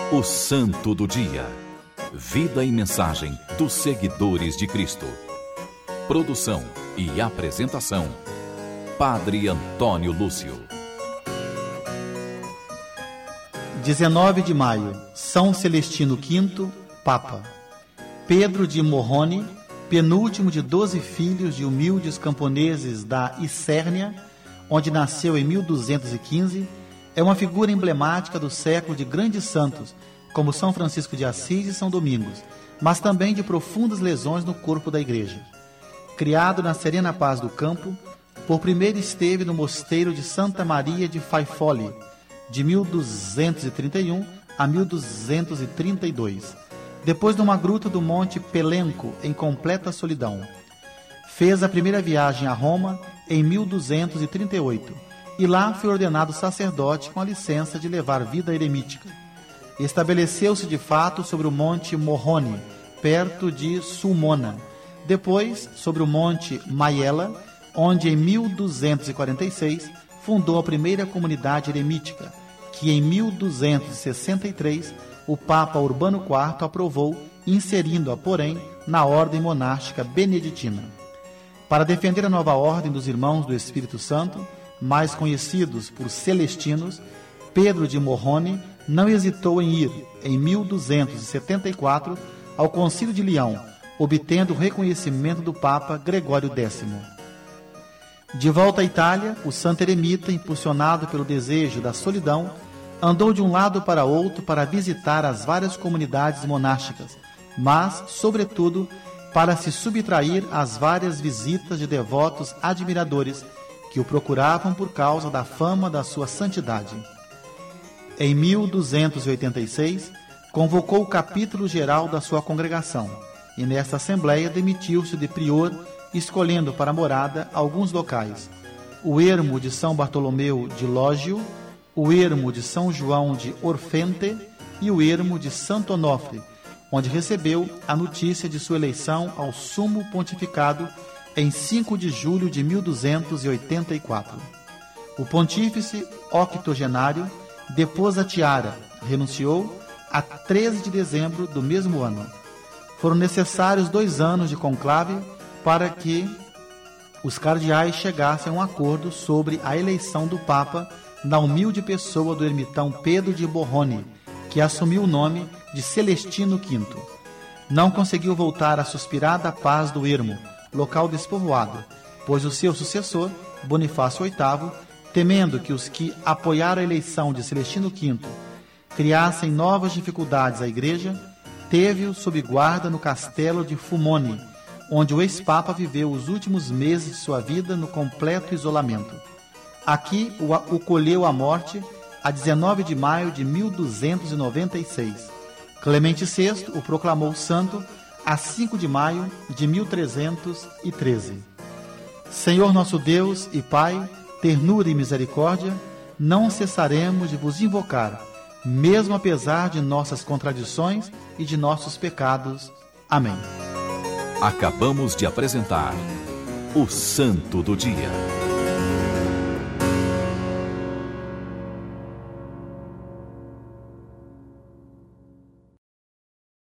O Santo do Dia. Vida e mensagem dos seguidores de Cristo. Produção e apresentação: Padre Antônio Lúcio. 19 de maio, São Celestino V, Papa. Pedro de Morrone, penúltimo de 12 filhos de humildes camponeses da Icérnia, onde nasceu em 1215, é uma figura emblemática do século de grandes santos, como São Francisco de Assis e São Domingos, mas também de profundas lesões no corpo da Igreja. Criado na serena paz do campo, por primeiro esteve no mosteiro de Santa Maria de Faifoli, de 1231 a 1232, depois numa gruta do Monte Pelenco, em completa solidão. Fez a primeira viagem a Roma em 1238, e lá foi ordenado sacerdote com a licença de levar vida eremítica. Estabeleceu-se de fato sobre o Monte Morrone, perto de Sulmona, depois sobre o Monte Maiella, onde em 1246 fundou a primeira comunidade eremítica, que em 1263 o Papa Urbano IV aprovou, inserindo-a, porém, na ordem monástica beneditina. Para defender a nova ordem dos Irmãos do Espírito Santo, mais conhecidos por Celestinos, Pedro de Morrone não hesitou em ir, em 1274, ao Concílio de Leão, obtendo o reconhecimento do Papa Gregório X. De volta à Itália, o santo eremita, impulsionado pelo desejo da solidão, andou de um lado para outro para visitar as várias comunidades monásticas, mas, sobretudo, para se subtrair às várias visitas de devotos admiradores que o procuravam por causa da fama da sua santidade. Em 1286, convocou o capítulo geral da sua congregação, e nesta assembleia demitiu-se de prior, escolhendo para morada alguns locais: o ermo de São Bartolomeu de Lógio, o ermo de São João de Orfente e o ermo de Santo Onofre, onde recebeu a notícia de sua eleição ao sumo pontificado em 5 de julho de 1284. O pontífice octogenário depôs a tiara, renunciou a 13 de dezembro do mesmo ano. Foram necessários 2 anos de conclave para que os cardeais chegassem a um acordo sobre a eleição do Papa na humilde pessoa do ermitão Pedro de Morrone, que assumiu o nome de Celestino V. Não conseguiu voltar à suspirada paz do ermo, local despovoado, pois o seu sucessor, Bonifácio VIII, temendo que os que apoiaram a eleição de Celestino V criassem novas dificuldades à Igreja, teve-o sob guarda no castelo de Fumone, onde o ex-papa viveu os últimos meses de sua vida no completo isolamento. Aqui o colheu a morte a 19 de maio de 1296. Clemente VI o proclamou santo a 5 de maio de 1313. Senhor nosso Deus e Pai, ternura e misericórdia, não cessaremos de vos invocar, mesmo apesar de nossas contradições e de nossos pecados. Amém. Acabamos de apresentar o Santo do Dia.